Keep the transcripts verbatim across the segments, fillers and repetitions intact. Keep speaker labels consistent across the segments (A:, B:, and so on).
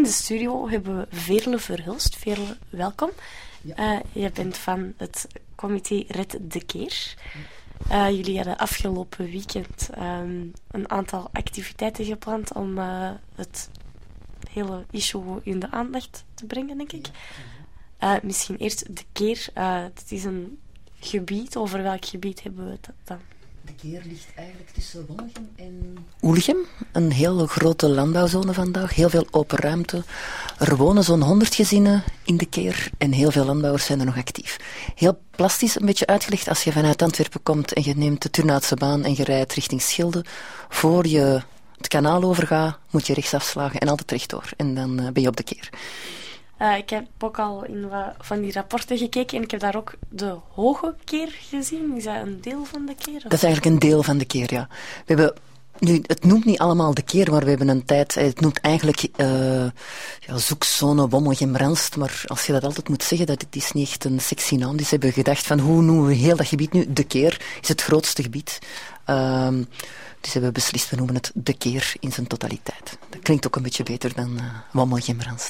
A: de studio hebben we Veerle Verhulst. Veerle, welkom. Ja. Uh, je bent van het comité Red de Keer. Uh, jullie hadden afgelopen weekend um, een aantal activiteiten gepland om uh, het hele issue in de aandacht te brengen, denk ik. Uh, misschien eerst de Keer. Uh, het is een gebied. Over welk gebied hebben we het dan?
B: De Keer ligt eigenlijk tussen Wonnegem en Oelichem. Een heel grote landbouwzone vandaag. Heel veel open ruimte. Er wonen zo'n honderd gezinnen in de Keer en heel veel landbouwers zijn er nog actief. Heel plastisch een beetje uitgelegd. Als je vanuit Antwerpen komt en je neemt de Turnhoutse baan en je rijdt richting Schilde, voor je het kanaal overgaat, moet je rechts afslagen en altijd rechtdoor. En dan uh, ben je op de Keer.
A: Uh, ik heb ook al in wat van die rapporten gekeken en ik heb daar ook de Hoge Keer gezien. Is dat een deel van de Keer? Of?
B: Dat is eigenlijk een deel van de Keer, ja. We hebben, nu, het noemt niet allemaal de Keer, maar we hebben een tijd... Het noemt eigenlijk uh, ja, zoekzone Wonnegem-Ranst, maar als je dat altijd moet zeggen, dat het is niet echt een sexy naam. Dus hebben we gedacht van, hoe noemen we heel dat gebied nu? De Keer is het grootste gebied. Uh, dus hebben we beslist, we noemen het de Keer in zijn totaliteit. Dat klinkt ook een beetje beter dan uh, Wonnegem-Ranst.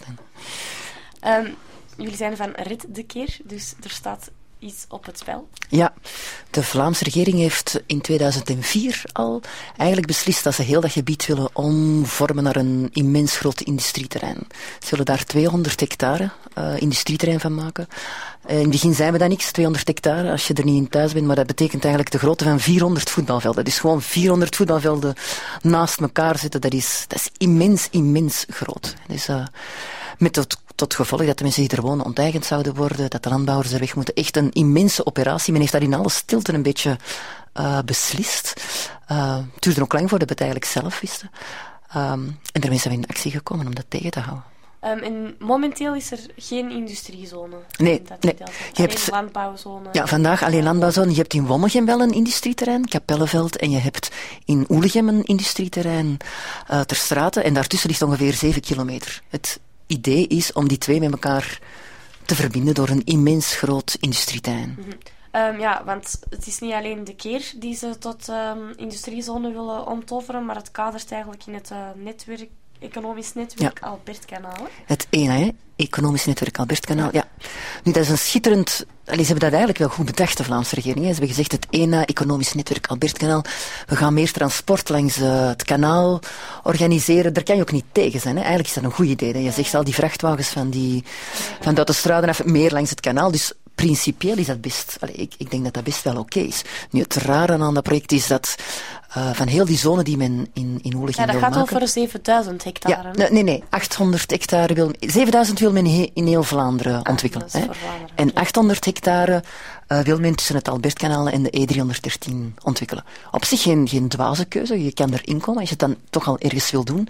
A: Um, jullie zijn van Red de Keer, dus er staat iets op het spel.
B: Ja, de Vlaamse regering heeft in tweeduizend vier al eigenlijk beslist dat ze heel dat gebied willen omvormen naar een immens groot industrieterrein. Ze willen daar tweehonderd hectare uh, industrieterrein van maken. Uh, in het begin zijn we dat niks, tweehonderd hectare, als je er niet in thuis bent, maar dat betekent eigenlijk de grootte van vierhonderd voetbalvelden. Dus gewoon vierhonderd voetbalvelden naast elkaar zetten, dat is, dat is immens, immens groot. Dus uh, met tot Tot gevolg dat de mensen die er wonen onteigend zouden worden, dat de landbouwers er weg moeten. Echt een immense operatie. Men heeft dat in alle stilte een beetje uh, beslist. Uh, het duurde ook lang voordat we het eigenlijk zelf wisten. Um, en daarmee zijn we in actie gekomen om dat tegen te houden.
A: Um, en momenteel is er geen industriezone.
B: Nee, nee.
A: Je hebt landbouwzone.
B: Ja, vandaag alleen landbouwzone. Je hebt in Wonnegem wel een industrieterrein, Kapelleveld, en je hebt in Oelichem een industrieterrein uh, ter strate. En daartussen ligt ongeveer zeven kilometer. Het idee is om die twee met elkaar te verbinden door een immens groot industrieterrein.
A: Mm-hmm. Um, ja, want het is niet alleen de Keer die ze tot um, industriezone willen omtoveren, maar het kadert eigenlijk in het uh, netwerk, economisch netwerk ja. Albertkanaal.
B: Het E N A, hè? Economisch netwerk Albertkanaal, ja. Nu, dat is een schitterend... Allee, ze hebben dat eigenlijk wel goed bedacht, de Vlaamse regering. Hè. Ze hebben gezegd, het E N A, Economisch netwerk Albertkanaal, we gaan meer transport langs uh, het kanaal organiseren. Daar kan je ook niet tegen zijn. Hè. Eigenlijk is dat een goed idee. Hè. Je zegt al die vrachtwagens van, die, van de autostraden af, meer langs het kanaal. Dus principieel is dat best... Allee, ik, ik denk dat dat best wel oké okay is. Nu, het rare aan dat project is dat uh, van heel die zone die men in, in Oelichem wil maken...
A: Ja, dat gaat maken, over zevenduizend hectare.
B: Ja, nee, nee, achthonderd hectare wil... zevenduizend wil men he, in heel Vlaanderen ah, ontwikkelen. Hè. Vlaanderen, en okay. achthonderd hectare uh, wil men tussen het Albertkanaal en de E driehonderddertien ontwikkelen. Op zich geen, geen dwaze keuze, je kan erin komen als je het dan toch al ergens wil doen.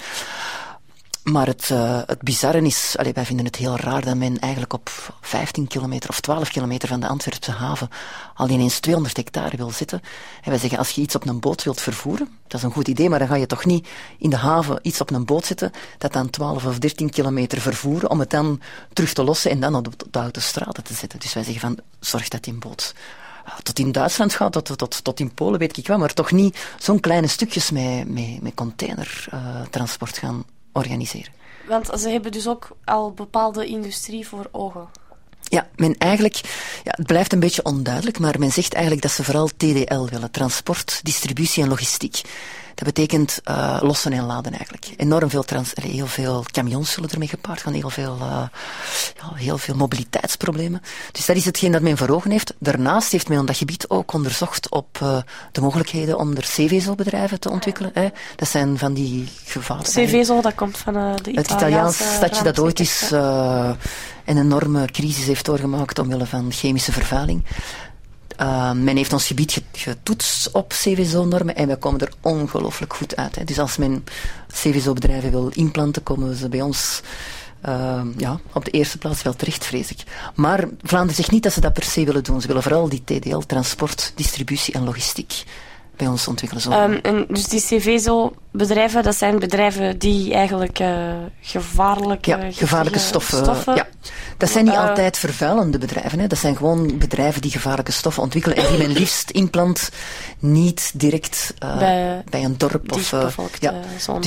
B: Maar het, uh, het bizarre is, allee, wij vinden het heel raar dat men eigenlijk op vijftien kilometer of twaalf kilometer van de Antwerpse haven al ineens tweehonderd hectare wil zitten. En wij zeggen, als je iets op een boot wilt vervoeren, dat is een goed idee, maar dan ga je toch niet in de haven iets op een boot zetten, dat dan twaalf of dertien kilometer vervoeren, om het dan terug te lossen en dan op de autostrade te zetten. Dus wij zeggen van, zorg dat die boot tot in Duitsland gaat, tot, tot, tot in Polen, weet ik wel, maar toch niet zo'n kleine stukjes met, met, met containertransport uh, gaan organiseren.
A: Want ze hebben dus ook al bepaalde industrie voor ogen.
B: Ja, men eigenlijk, ja, het blijft een beetje onduidelijk, maar men zegt eigenlijk dat ze vooral T D L willen. Transport, distributie en logistiek. Dat betekent uh, lossen en laden eigenlijk. Enorm veel, trans, heel veel camions zullen ermee gepaard gaan, heel veel, uh, ja, heel veel mobiliteitsproblemen. Dus dat is hetgeen dat men voor ogen heeft. Daarnaast heeft men op dat gebied ook onderzocht op uh, de mogelijkheden om er C-vezelbedrijven te ontwikkelen. Hè. Dat zijn van die gevaarlijke...
A: C-vezel, dat komt van uh, de Italiaanse...
B: Het Italiaans stadje dat ooit is uh, een enorme crisis heeft doorgemaakt omwille van chemische vervuiling. Uh, men heeft ons gebied getoetst op C V S O-normen en wij komen er ongelooflijk goed uit. Hè. Dus als men C V S O-bedrijven wil inplanten, komen ze bij ons uh, ja, op de eerste plaats wel terecht, vrees ik. Maar Vlaanderen zegt niet dat ze dat per se willen doen. Ze willen vooral die T D L, transport, distributie en logistiek, bij ons ontwikkelen. Zo.
A: Um, en dus die C V S O-bedrijven, dat zijn bedrijven die eigenlijk uh, gevaarlijke,
B: ja, gevaarlijke stoffen...
A: stoffen
B: ja. Dat zijn niet uh, altijd vervuilende bedrijven. Hè. Dat zijn gewoon bedrijven die gevaarlijke stoffen ontwikkelen en die men liefst inplant niet direct uh, bij, bij een dorp of... Uh,
A: ja, zone.
B: Dus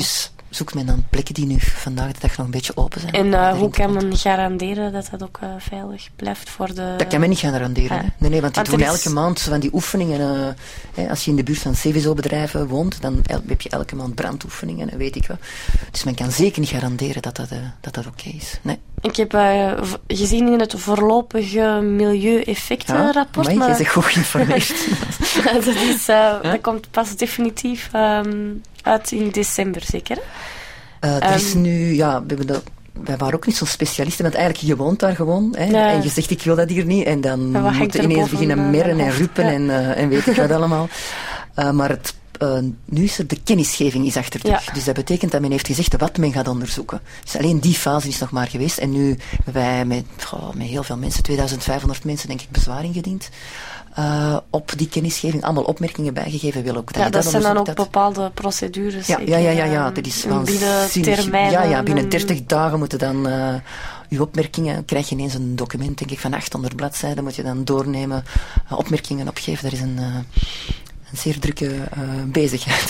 B: zoekt men dan plekken die nu vandaag de dag nog een beetje open zijn.
A: En uh, hoe kan men garanderen dat dat ook uh, veilig blijft voor de...
B: Dat kan men niet garanderen.
A: Ah.
B: Hè? Nee, nee, want die
A: want
B: doen
A: is...
B: elke maand van die oefeningen. Uh, hè, als je in de buurt van Seveso-bedrijven woont, dan heb je elke maand brandoefeningen en weet ik wat. Dus men kan zeker niet garanderen dat dat, uh, dat, dat oké okay is. Nee.
A: Ik heb uh, gezien in het voorlopige milieueffectenrapport...
B: Ja, maar je bent goed geïnformeerd.
A: dat, is, uh, ja? dat komt pas definitief um, uit in december, zeker?
B: Uh, er is um, nu, ja, we hebben dat, wij waren ook niet zo'n specialisten, want eigenlijk je woont daar gewoon, hè, ja. En je zegt ik wil dat hier niet, en dan moet je ineens beginnen merren en roepen ja. en, uh, en weet ik wat allemaal. Uh, maar het, uh, nu is er de kennisgeving is achter de rug. Ja. Dus dat betekent dat men heeft gezegd wat men gaat onderzoeken. Dus alleen die fase is nog maar geweest, en nu hebben wij met, oh, met heel veel mensen, tweeduizend vijfhonderd mensen denk ik, bezwaar ingediend. Uh, op die kennisgeving allemaal opmerkingen bijgegeven wil ook. Dat,
A: ja, dat, dat zijn dan ook
B: dat...
A: bepaalde procedures.
B: Ja, ja, ja, ja, ja, dat is
A: binnen termijnen.
B: Ja, ja, binnen dertig dagen moeten dan uh, uw opmerkingen, krijg je ineens een document, denk ik, van achthonderd bladzijden, moet je dan doornemen, uh, opmerkingen opgeven. Dat is een, uh, een zeer drukke uh, bezigheid.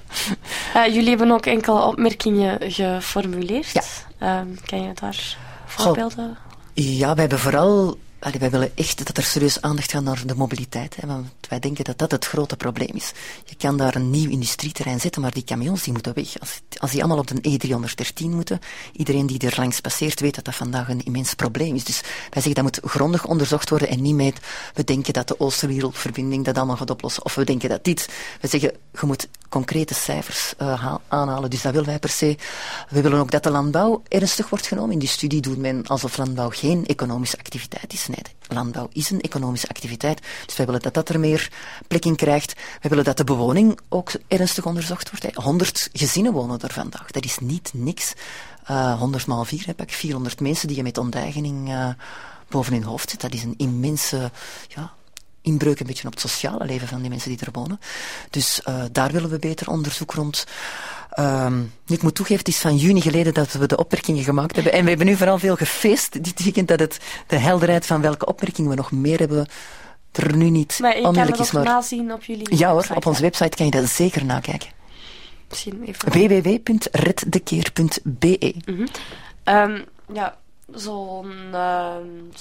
A: uh, jullie hebben ook enkele opmerkingen geformuleerd.
B: Ja.
A: Uh, kan je daar voorbeelden?
B: Goh, ja, wij hebben vooral... Allee, wij willen echt dat er serieus aandacht gaat naar de mobiliteit. Hè, want wij denken dat dat het grote probleem is. Je kan daar een nieuw industrieterrein zetten, maar die camions die moeten weg. Als, als die allemaal op de E driehonderddertien moeten, iedereen die er langs passeert weet dat dat vandaag een immens probleem is. Dus wij zeggen dat moet grondig onderzocht worden en niet met we denken dat de Oosterwereldverbinding dat allemaal gaat oplossen. Of we denken dat dit. We zeggen, je moet concrete cijfers uh, aanhalen. Dus dat willen wij per se. We willen ook dat de landbouw ernstig wordt genomen. In die studie doet men alsof landbouw geen economische activiteit is. Nee, landbouw is een economische activiteit. Dus wij willen dat dat er meer plek in krijgt. Wij willen dat de bewoning ook ernstig onderzocht wordt. honderd gezinnen wonen er vandaag. Dat is niet niks. Uh, honderd maal vier heb ik vierhonderd mensen die je met onteigening uh, boven hun hoofd zit. Dat is een immense... Ja, inbreuk een beetje op het sociale leven van die mensen die er wonen. Dus uh, daar willen we beter onderzoek rond. Um, ik moet toegeven, het is van juni geleden dat we de opmerkingen gemaakt hebben. En we hebben nu vooral veel gefeest dit weekend dat het de helderheid van welke opmerkingen we nog meer hebben er nu niet
A: maar je
B: onmiddellijk
A: kan
B: is.
A: Maar
B: Maar
A: nazien op jullie
B: ja hoor,
A: website,
B: op onze
A: ja.
B: website kan je dat zeker nakijken.
A: Misschien even...
B: w w w punt reddekeer punt b e
A: mm-hmm. um, Ja, zo'n... Uh,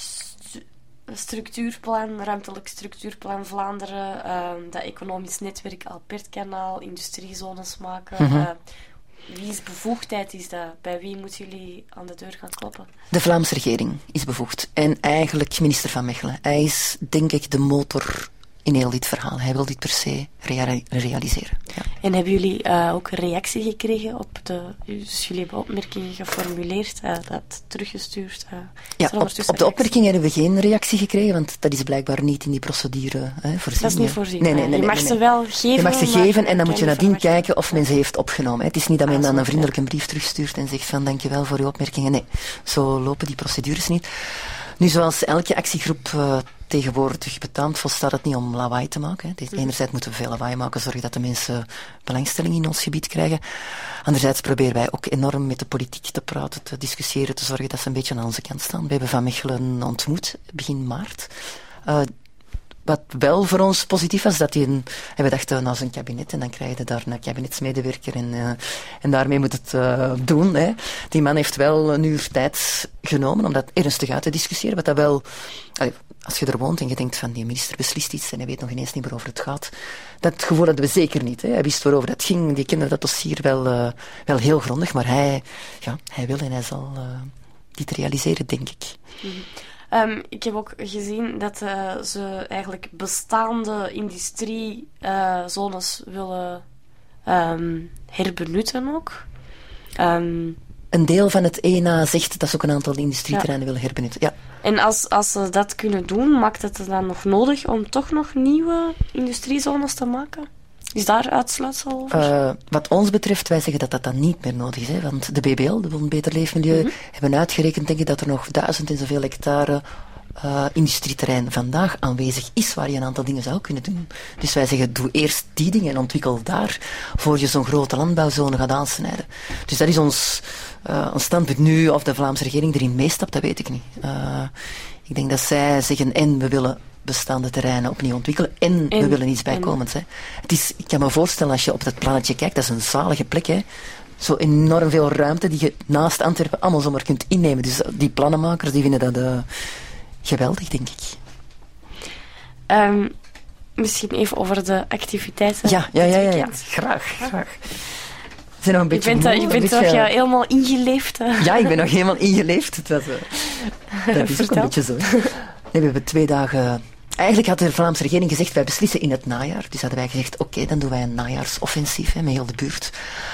A: structuurplan, ruimtelijk structuurplan Vlaanderen, uh, dat economisch netwerk Alpertkanaal, industriezones maken. Mm-hmm. Uh, wie's bevoegdheid is dat? Bij wie moeten jullie aan de deur gaan kloppen?
B: De Vlaamse regering is bevoegd. En eigenlijk minister Van Mechelen. Hij is, denk ik, de motor in heel dit verhaal. Hij wil dit per se rea- realiseren. Ja.
A: En hebben jullie uh, ook een reactie gekregen op de... Dus jullie hebben opmerkingen geformuleerd, uh, dat teruggestuurd? Uh,
B: ja, op, op de opmerkingen hebben we geen reactie gekregen, want dat is blijkbaar niet in die procedure hè, voorzien.
A: Dat is niet voorzien.
B: Nee, nee, nee,
A: je
B: nee,
A: mag
B: nee,
A: ze
B: nee.
A: wel geven,
B: Je mag ze geven en dan moet je nadien
A: verwachten.
B: kijken of men ze heeft opgenomen. Het is niet dat men
A: ah,
B: dan
A: zo,
B: een vriendelijk
A: ja.
B: een brief terugstuurt en zegt van dankjewel voor uw opmerkingen. Nee, zo lopen die procedures niet. Nu, zoals elke actiegroep uh, tegenwoordig betaamt, volstaat het niet om lawaai te maken. Hè. Dus enerzijds moeten we veel lawaai maken, zorgen dat de mensen belangstelling in ons gebied krijgen. Anderzijds proberen wij ook enorm met de politiek te praten, te discussiëren, te zorgen dat ze een beetje aan onze kant staan. We hebben Van Mechelen ontmoet, begin maart. Uh, Wat wel voor ons positief was, dat hij een, en we dachten, nou, zo'n kabinet, en dan krijg je daar een kabinetsmedewerker en, uh, en daarmee moet het uh, doen. Hè. Die man heeft wel een uur tijd genomen om dat ernstig uit te discussiëren, wat dat wel, als je er woont en je denkt van, die minister beslist iets en hij weet nog ineens niet waarover het gaat, dat gevoel hadden we zeker niet. Hè. Hij wist waarover het ging, die kende dat dossier wel, uh, wel heel grondig, maar hij, ja, hij wil en hij zal uh, dit realiseren, denk ik.
A: Mm-hmm. Um, ik heb ook gezien dat uh, ze eigenlijk bestaande industriezones uh, willen um, herbenutten ook. Um,
B: Een deel van het E N A zegt dat ze ook een aantal industrieterreinen ja. willen herbenutten. Ja.
A: En als, als ze dat kunnen doen, maakt het dan nog nodig om toch nog nieuwe industriezones te maken? Is daar uitsluitsel over?
B: Uh, wat ons betreft, wij zeggen dat dat dan niet meer nodig is. Hè? Want de B B L, de Bond Beter Leefmilieu, mm-hmm. hebben uitgerekend denk ik, dat er nog duizend en zoveel hectare uh, industrieterrein vandaag aanwezig is waar je een aantal dingen zou kunnen doen. Dus wij zeggen, doe eerst die dingen en ontwikkel daar voor je zo'n grote landbouwzone gaat aansnijden. Dus dat is ons, uh, ons standpunt nu. Of de Vlaamse regering erin meestapt, dat weet ik niet. Uh, ik denk dat zij zeggen, en we willen bestaande terreinen opnieuw ontwikkelen en, en we willen iets bijkomends. Hè. Het is, ik kan me voorstellen, als je op dat plannetje kijkt, dat is een zalige plek. Hè. zo enorm veel ruimte die je naast Antwerpen allemaal zomaar kunt innemen. Dus die plannenmakers die vinden dat uh, geweldig, denk ik.
A: Um, misschien even over de activiteiten.
B: Ja, ja, ja, ja, ja. Graag, graag. Zijn nog een beetje
A: je bent, uh, je bent toch ja, helemaal ingeleefd? Uh.
B: Ja, ik ben nog helemaal ingeleefd. Het was, uh, dat is ook een beetje zo. Nee, we hebben twee dagen... Eigenlijk had de Vlaamse regering gezegd, wij beslissen in het najaar. Dus hadden wij gezegd, oké, okay, dan doen wij een najaarsoffensief hè, met heel de buurt.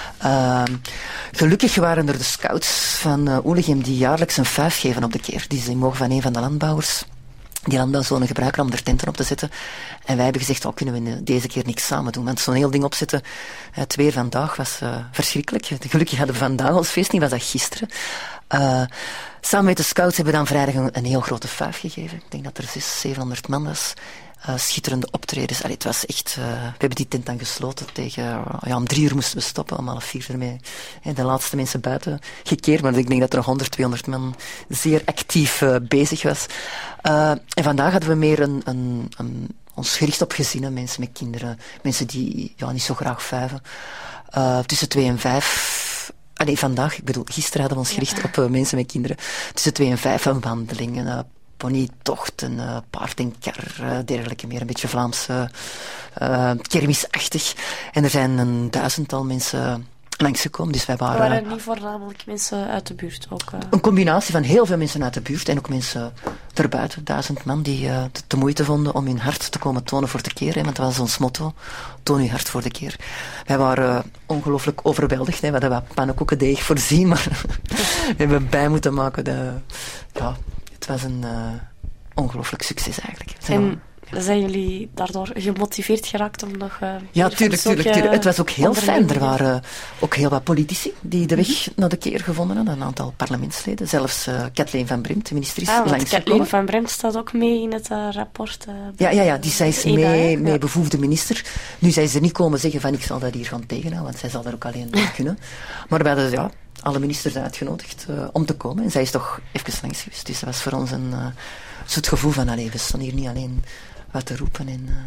B: Uh, gelukkig waren er de scouts van uh, Oelegem die jaarlijks een fuif geven op de keer. Die ze mogen van een van de landbouwers die landbouwzone gebruiken om er tenten op te zetten. En wij hebben gezegd, oh, kunnen we deze keer niks samen doen. Want zo'n heel ding opzetten, het weer vandaag was uh, verschrikkelijk. Gelukkig hadden we vandaag ons feest niet, was dat gisteren. Uh, samen met de scouts hebben we dan vrijdag een, een heel grote fuif gegeven. Ik denk dat er zeshonderd, zevenhonderd man was. Uh, schitterende optredens. Allee, het was echt... Uh, we hebben die tent dan gesloten tegen... Uh, ja, om drie uur moesten we stoppen, om half vier ermee. Hè, de laatste mensen buiten gekeerd, maar ik denk dat er nog honderd, tweehonderd man zeer actief uh, bezig was. Uh, en vandaag hadden we meer een... een, een ons gericht op gezinnen, mensen met kinderen, mensen die ja, niet zo graag fuiven. Uh, tussen twee en vijf... Allee, vandaag, ik bedoel, gisteren hadden we ons gericht ja. op uh, mensen met kinderen. Tussen twee en vijf een wandeling, uh, ponytocht, een uh, paard en kar, uh, dergelijke meer. Een beetje Vlaamse uh, kermisachtig. En er zijn een duizendtal mensen langsgekomen. Dus wij waren,
A: er waren niet voornamelijk mensen uit de buurt ook? Uh...
B: Een combinatie van heel veel mensen uit de buurt en ook mensen erbuiten. Duizend man die uh, de, de moeite vonden om hun hart te komen tonen voor de keer. Hè, want dat was ons motto. Toon uw hart voor de keer. Wij waren uh, ongelooflijk overweldigd. Hè. We hadden wat pannenkoekendeeg voorzien, maar we hebben bij moeten maken. De, ja, het was een uh, ongelooflijk succes eigenlijk.
A: En zijn jullie daardoor gemotiveerd geraakt om nog... Uh,
B: ja, tuurlijk, tuurlijk, tuurlijk. Het was ook heel fijn. Er waren ook heel wat politici die de weg mm-hmm. naar de keer gevonden hadden. Een aantal parlementsleden. Zelfs uh, Kathleen van Bremt, de minister, is
A: ah,
B: langs
A: Kathleen van Bremt staat ook mee in het uh, rapport. Uh,
B: ja, ja, ja, die zij is mee, mee ja. bevoegde minister. Nu, zij is er niet komen zeggen van ik zal dat hier gaan tegenhouden, want zij zal dat ook alleen kunnen. Maar we hadden ja, alle ministers uitgenodigd uh, om te komen. En zij is toch even langs geweest. Dus dat was voor ons een uh, soort gevoel van, allee, we staan hier niet alleen... wat te roepen. En, uh,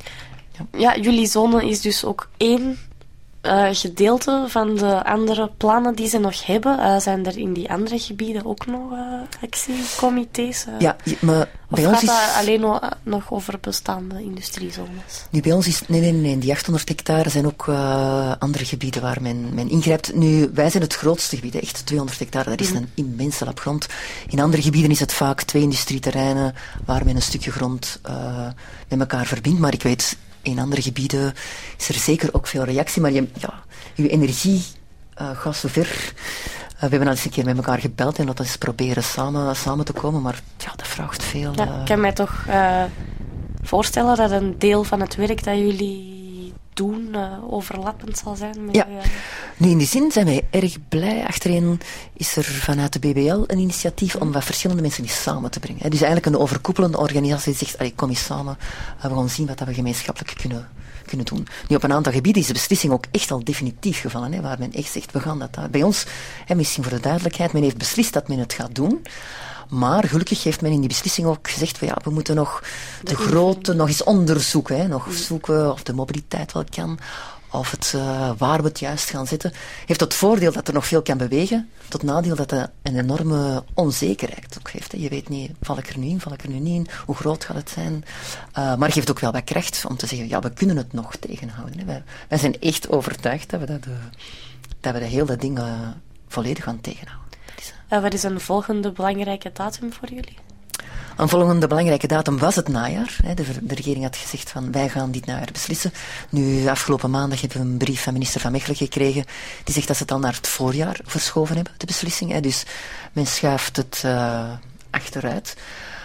A: ja. ja, jullie zone is dus ook één uh, gedeelte van de andere plannen die ze nog hebben. Uh, zijn er in die andere gebieden ook nog uh, actiecomité's? Uh,
B: ja, maar
A: of
B: bij ons
A: gaat
B: is...
A: dat alleen nog, uh, nog over bestaande industriezones?
B: Nu, bij ons is... Nee, nee, nee. Die achthonderd hectare zijn ook uh, andere gebieden waar men, men ingrijpt. Nu, wij zijn het grootste gebied, echt tweehonderd hectare. Dat is mm. een immense lap grond. In andere gebieden is het vaak twee industrieterreinen waar men een stukje grond uh, met elkaar verbindt. Maar ik weet... In andere gebieden is er zeker ook veel reactie, maar je, ja, je energie uh, gaat zo ver. Uh, we hebben al eens een keer met elkaar gebeld en dat eens proberen samen, samen te komen, maar ja, dat vraagt veel. Uh...
A: Ja, ik kan mij toch uh, voorstellen dat een deel van het werk dat jullie doen uh, overlappend zal zijn. Met,
B: ja,
A: uh...
B: nu in die zin zijn wij erg blij. Achterin is er vanuit de B B L een initiatief om wat verschillende mensen eens samen te brengen. Dus eigenlijk een overkoepelende organisatie die zegt, allee, kom eens samen, we gaan zien wat we gemeenschappelijk kunnen, kunnen doen. Nu, op een aantal gebieden is de beslissing ook echt al definitief gevallen, hè, waar men echt zegt, we gaan dat daar. Bij ons, hè, misschien voor de duidelijkheid, men heeft beslist dat men het gaat doen. Maar gelukkig heeft men in die beslissing ook gezegd van ja, we moeten nog de, de grootte nog eens onderzoeken. Hè, nog zoeken of de mobiliteit wel kan, of het, uh, waar we het juist gaan zetten. Heeft het voordeel dat er nog veel kan bewegen, tot nadeel dat het een enorme onzekerheid ook heeft. Hè. Je weet niet, val ik er nu in, val ik er nu niet in, hoe groot gaat het zijn. Uh, maar geeft ook wel wat kracht om te zeggen, ja, we kunnen het nog tegenhouden. Hè. Wij, wij zijn echt overtuigd dat we dat, uh, dat, we dat heel dat ding uh, volledig gaan tegenhouden.
A: Uh, wat is een volgende belangrijke datum voor jullie?
B: Een volgende belangrijke datum was het najaar. De, de regering had gezegd van wij gaan dit najaar beslissen. Nu, afgelopen maandag hebben we een brief van minister Van Mechelen gekregen die zegt dat ze het al naar het voorjaar verschoven hebben, de beslissing. Dus men schuift het uh, achteruit.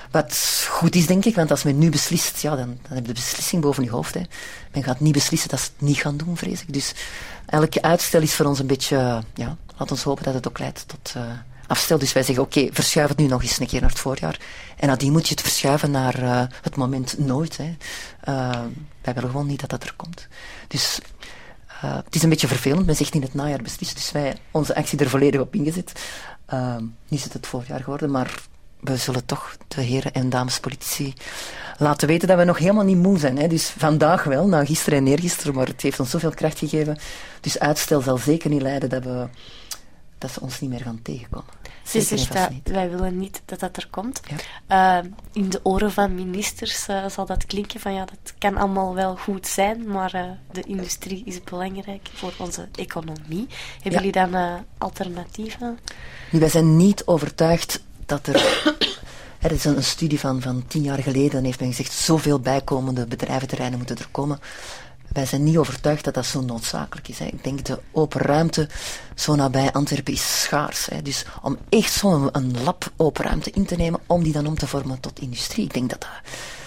B: Wat goed is, denk ik, want als men nu beslist, ja, dan, dan heb je de beslissing boven je hoofd. Hè. Men gaat niet beslissen dat ze het niet gaan doen, vrees ik. Dus elke uitstel is voor ons een beetje, uh, ja, laat ons hopen dat het ook leidt tot... Uh, afstel. Dus wij zeggen, oké, okay, verschuif het nu nog eens een keer naar het voorjaar. En nadien moet je het verschuiven naar uh, het moment nooit. Hè. Uh, wij willen gewoon niet dat dat er komt. Dus uh, het is een beetje vervelend. Men zegt in het najaar beslist. Dus wij onze actie er volledig op ingezet. Uh, nu is het het voorjaar geworden, maar we zullen toch de heren en dames politici laten weten dat we nog helemaal niet moe zijn. Hè. Dus vandaag wel, nou gisteren en eergisteren, maar het heeft ons zoveel kracht gegeven. Dus uitstel zal zeker niet leiden dat, we, dat ze ons niet meer gaan tegenkomen.
A: Ze zegt dat wij willen niet dat dat er komt. Ja. Uh, in de oren van ministers uh, zal dat klinken van ja, dat kan allemaal wel goed zijn, maar uh, de industrie is belangrijk voor onze economie. Hebben ja. jullie dan uh, alternatieven?
B: Nu, wij zijn niet overtuigd dat er... Er is een, een studie van, van tien jaar geleden, heeft men gezegd, zoveel bijkomende bedrijventerreinen moeten er komen. Wij zijn niet overtuigd dat dat zo noodzakelijk is. Hè. Ik denk de open ruimte zo nabij Antwerpen is schaars. Hè. Dus om echt zo'n een lab open ruimte in te nemen, om die dan om te vormen tot industrie. Ik denk dat dat...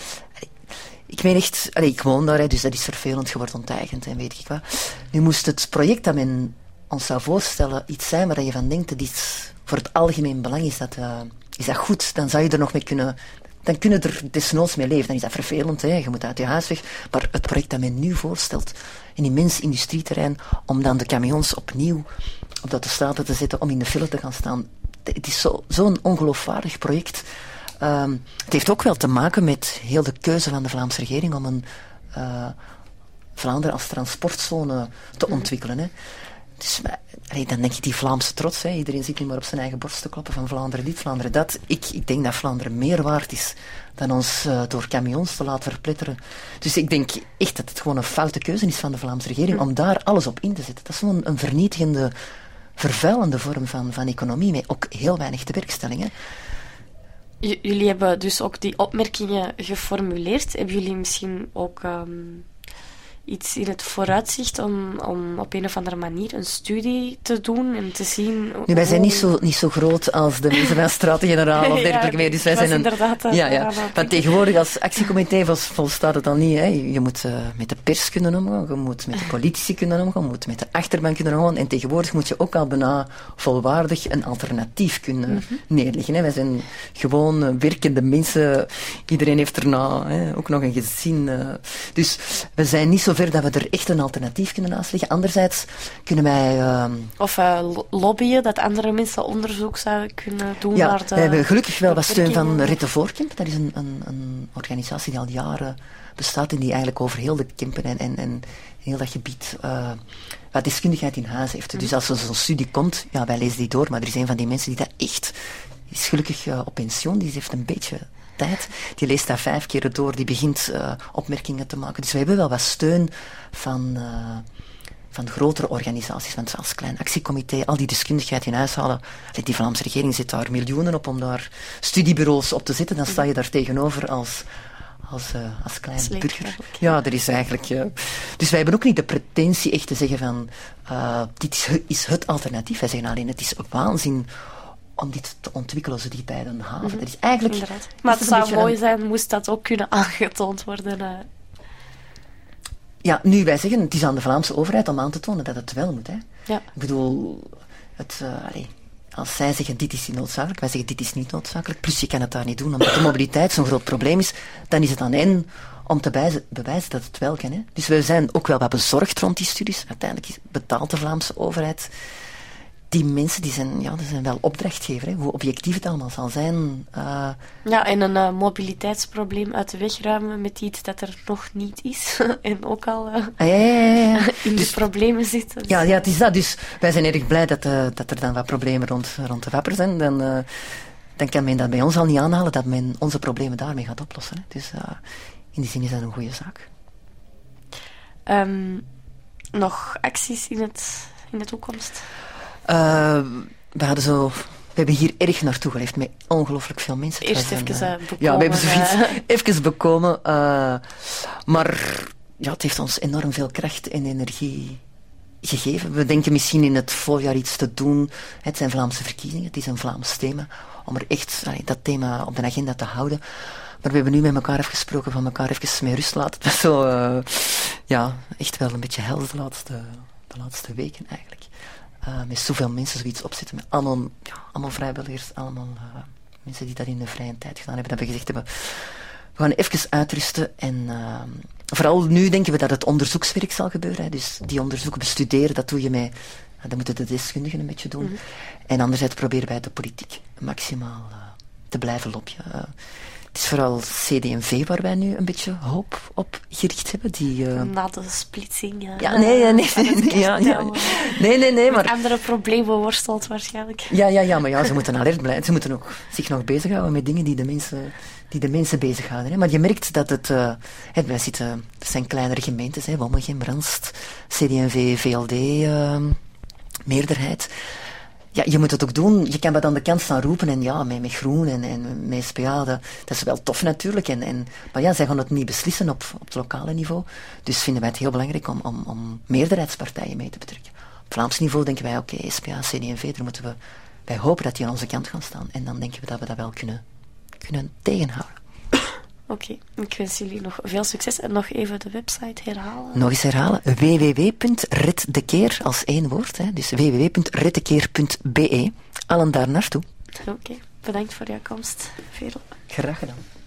B: Ik meen echt... Allee, ik woon daar, hè, dus dat is vervelend, je wordt onteigend en weet ik wat. Nu moest het project dat men ons zou voorstellen iets zijn waar je van denkt dat iets voor het algemeen belang is, dat, uh, is dat goed, dan zou je er nog mee kunnen... Dan kunnen er desnoods mee leven. Dan is dat vervelend, hè? Je moet uit je huis weg. Maar het project dat men nu voorstelt, een immens industrieterrein, om dan de camions opnieuw op dat de straten te zetten, om in de file te gaan staan. Het is zo, zo'n ongeloofwaardig project. Um, het heeft ook wel te maken met heel de keuze van de Vlaamse regering om een uh, Vlaanderen als transportzone te ontwikkelen. Hè. Dus, allee, dan denk je die Vlaamse trots. Hè. Iedereen zit nu maar op zijn eigen borst te kloppen van Vlaanderen dit, Vlaanderen dat. Ik, ik denk dat Vlaanderen meer waard is dan ons uh, door camions te laten verpletteren. Dus ik denk echt dat het gewoon een foute keuze is van de Vlaamse regering om daar alles op in te zetten. Dat is gewoon een vernietigende, vervuilende vorm van, van economie met ook heel weinig tewerkstellingen.
A: J- jullie hebben dus ook die opmerkingen geformuleerd. Hebben jullie misschien ook... Um... iets in het vooruitzicht om, om op een of andere manier een studie te doen en te zien...
B: Nu, wij zijn niet zo, niet zo groot als de mensen van Straten-Generaal of dergelijke meer. Dus wij zijn een...
A: inderdaad...
B: Ja, ja. Want tegenwoordig als actiecomité vol, volstaat het dan niet. Hè. Je moet uh, met de pers kunnen omgaan, je moet met de politici kunnen omgaan, je moet met de achterban kunnen omgaan. En tegenwoordig moet je ook al bijna volwaardig een alternatief kunnen mm-hmm. neerleggen. Hè. Wij zijn gewoon uh, werkende mensen. Iedereen heeft erna hè, ook nog een gezin. Uh. Dus we zijn niet zo ver dat we er echt een alternatief kunnen naast leggen. Anderzijds kunnen wij... Uh,
A: of uh, lobbyen, dat andere mensen onderzoek zouden kunnen doen
B: ja,
A: naar de...
B: we hebben gelukkig wel wat steun van Ritte Voorkemp. Dat is een, een, een organisatie die al jaren bestaat en die eigenlijk over heel de Kempen en, en, en heel dat gebied uh, wat deskundigheid in huis heeft. Mm. Dus als er zo'n studie komt, ja, wij lezen die door, maar er is een van die mensen die dat echt... Die is gelukkig uh, op pensioen, die heeft een beetje... tijd. Die leest dat vijf keer door, die begint uh, opmerkingen te maken. Dus we hebben wel wat steun van, uh, van grotere organisaties, want als klein actiecomité, al die deskundigheid in huis halen. Die Vlaamse regering zet daar miljoenen op om daar studiebureaus op te zetten, dan sta je daar tegenover als, als, uh, als klein Sleek, burger. Okay. Ja, er is eigenlijk... Uh, dus wij hebben ook niet de pretentie echt te zeggen van uh, dit is, is het alternatief. Wij zeggen alleen, het is waanzin om dit te ontwikkelen zo dicht bij een haven. Mm-hmm. Dat is eigenlijk...
A: Inderdaad. Maar het zou mooi een... zijn, moest dat ook kunnen aangetoond worden. Uh.
B: Ja, nu wij zeggen, het is aan de Vlaamse overheid om aan te tonen dat het wel moet. Hè.
A: Ja.
B: Ik bedoel, het, uh, allez, als zij zeggen dit is niet noodzakelijk, wij zeggen dit is niet noodzakelijk, plus je kan het daar niet doen, omdat de mobiliteit zo'n groot probleem is, dan is het aan hen om te bewijzen, bewijzen dat het wel kan. Hè. Dus we zijn ook wel wat bezorgd rond die studies. Uiteindelijk betaalt de Vlaamse overheid die mensen, die zijn, ja, die zijn wel opdrachtgever, hè, hoe objectief het allemaal zal zijn. Uh...
A: Ja, en een uh, mobiliteitsprobleem uit de weg ruimen met iets dat er nog niet is. en ook al uh,
B: ah, ja, ja, ja.
A: in
B: dus,
A: de problemen zitten. Dus.
B: Ja, ja, het is dat. Dus wij zijn erg blij dat, uh, dat er dan wat problemen rond, rond de wapper zijn. Dan, uh, dan kan men dat bij ons al niet aanhalen, dat men onze problemen daarmee gaat oplossen. Hè. Dus uh, in die zin is dat een goede zaak.
A: Um, nog acties in, het, in de toekomst?
B: Uh, we hadden zo... We hebben hier erg naartoe geleefd met ongelooflijk veel mensen.
A: Eerst even uh, bekomen.
B: Ja, we hebben zoiets uh. even bekomen. Uh, maar ja, het heeft ons enorm veel kracht en energie gegeven. We denken misschien in het voorjaar iets te doen. Het zijn Vlaamse verkiezingen, het is een Vlaams thema. Om er echt allee, dat thema op de agenda te houden. Maar we hebben nu met elkaar afgesproken van elkaar even met rust laten. Het was zo, uh, ja, echt wel een beetje hels de laatste, de laatste weken eigenlijk. Uh, met zoveel mensen zoiets opzetten, met allemaal, ja, allemaal vrijwilligers, allemaal uh, mensen die dat in de vrije tijd gedaan hebben, dat we gezegd hebben, we gaan even uitrusten en uh, vooral nu denken we dat het onderzoekswerk zal gebeuren, hè, dus die onderzoeken bestuderen, dat doe je met, uh, dat moeten de deskundigen een beetje doen, mm-hmm. en anderzijds proberen wij de politiek maximaal uh, te blijven lobbyen. Uh, Het is vooral C D en V waar wij nu een beetje hoop op gericht hebben. Die, uh...
A: Na de splitsing. Uh,
B: ja, nee, nee, nee, nee, ja, ja. nee, nee, nee, maar...
A: andere problemen worstelt waarschijnlijk.
B: Ja, ja, ja, maar ja, ze moeten alert blijven. Ze moeten ook zich nog bezighouden met dingen die de mensen, die de mensen bezighouden. Hè. Maar je merkt dat het... Uh, hè, wij zitten... Het zijn kleinere gemeentes, hè, Wommegem, Ranst, C D en V, V L D, uh, meerderheid... Ja, je moet het ook doen. Je kan wat aan de kant staan roepen en ja, met, met groen en, en met S P A, dat, dat is wel tof natuurlijk. En, en, maar ja, zij gaan het niet beslissen op, op het lokale niveau. Dus vinden wij het heel belangrijk om, om, om meerderheidspartijen mee te betrekken. Op Vlaams niveau denken wij, oké, okay, S P A, C D en V, daar moeten we, wij hopen dat die aan onze kant gaan staan. En dan denken we dat we dat wel kunnen, kunnen tegenhouden.
A: Oké, okay, ik wens jullie nog veel succes. En nog even de website herhalen.
B: Nog eens herhalen. w w w punt reddekeer, als één woord. Hè. Dus w w w punt reddekeer punt b e. Allen daar naartoe.
A: Oké, okay, bedankt voor jouw komst, Veerle.
B: Graag gedaan.